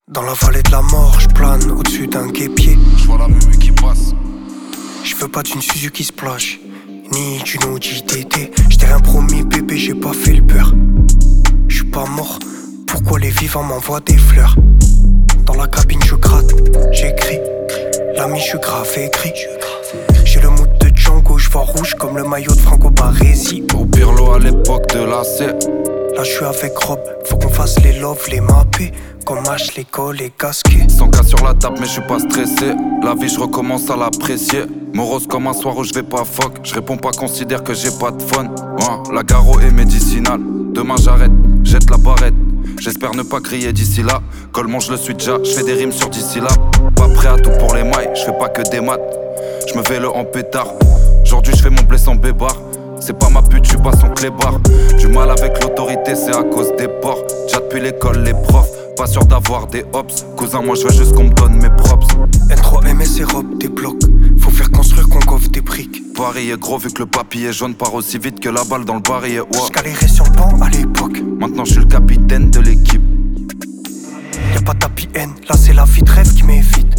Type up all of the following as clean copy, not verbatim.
Dans la vallée de la mort, je plane au-dessus d'un guépier. Je vois la mumie qui passe. Je veux pas d'une Suzuki Splash, ni d'une Audi TT. J't'ai rien promis bébé, j'ai pas fait le beurre. J'suis pas mort, pourquoi les vivants m'envoient des fleurs? Dans la cabine je gratte, j'écris. L'ami je grave écrit. J'ai le mood de Django, j'vois rouge comme le maillot de Franco Baresi. Au Pirlo à l'époque de la C. Là je suis avec Rob, faut qu'on fasse les loves, les mappés. Comme H, l'école, les casquets. 100K sur la table mais je suis pas stressé. La vie je recommence à l'apprécier. Morose comme un soir où je vais pas fuck. Je réponds pas, considère que j'ai pas de fun. La garo est médicinale. Demain j'arrête, jette la barrette. J'espère ne pas griller d'ici là. Coleman je le suis déjà, je fais des rimes sur 10 syllabes. Pas prêt à tout pour les mailles, je fais pas que des maths. Je me vélo en pétard. Aujourd'hui je fais mon blé sans bébar. C'est pas ma pute, je suis pas son clébard. Du mal avec l'autorité, c'est à cause des porcs. Déjà depuis l'école, les profs. Pas sûr d'avoir des hops. Cousin, moi je veux juste qu'on me donne mes props. N3 MS et robe, des blocs. Faut faire construire qu'on coffre des briques. Paris est gros vu que le papier jaune part aussi vite que la balle dans le barillet. J'galérais sur le banc à l'époque. Maintenant je suis le capitaine de l'équipe. Y'a pas de tapis N, là c'est la vie de rêve qui m'évite.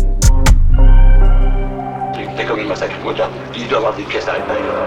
C'est comme une massacre moderne. Il doit y avoir des pièces à l'intérieur.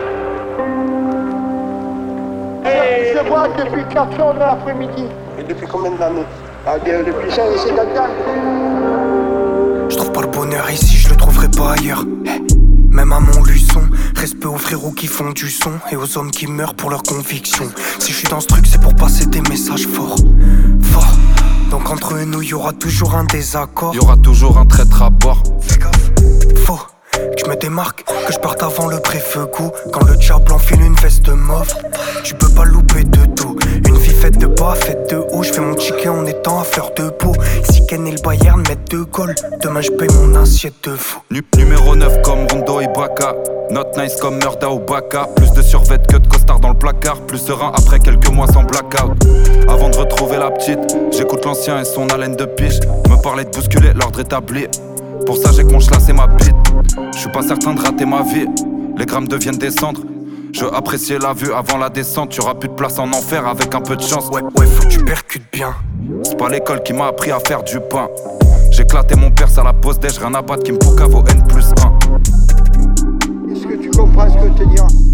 Je vois depuis 4 heures de l'après-midi. Et depuis combien d'années? Depuis 5 et 7 ans. Je trouve pas le bonheur ici, je le trouverai pas ailleurs. Même à Montluçon, respect aux frérots qui font du son et aux hommes qui meurent pour leurs convictions. Si je suis dans ce truc, c'est pour passer des messages forts. Forts. Donc entre nous, y'aura toujours un désaccord. Y'aura toujours un traître à bord. Fais gaffe. Faux. Que je me démarque, que je parte avant le préfeu-goût. Quand le diable enfile une veste mauve, tu peux pas louper de tout. Une vie faite de bas, faite de haut. Je fais mon ticket en étant à fleur de peau. Si Ken et le Bayern mettent 2 goals, demain je paye mon assiette de fou. Numéro 9 comme Rondo Ibaka. Not nice comme Murda ou Baka. Plus de survêt que de costard dans le placard. Plus serein après quelques mois sans blackout. Avant de retrouver la petite, j'écoute l'ancien et son haleine de piche. Me parler de bousculer l'ordre établi. Pour ça j'ai que mon chlass c'est ma bite. Je suis pas certain de rater ma vie. Les grammes deviennent descendre. Je veux apprécier la vue avant la descente. Y'aura plus de place en enfer avec un peu de chance. Ouais, faut que tu percutes bien. C'est pas l'école qui m'a appris à faire du pain. J'ai éclaté mon perce à la pause déj. Rien à battre qui me poucave au N+1. Est-ce que tu comprends ce que je te dis?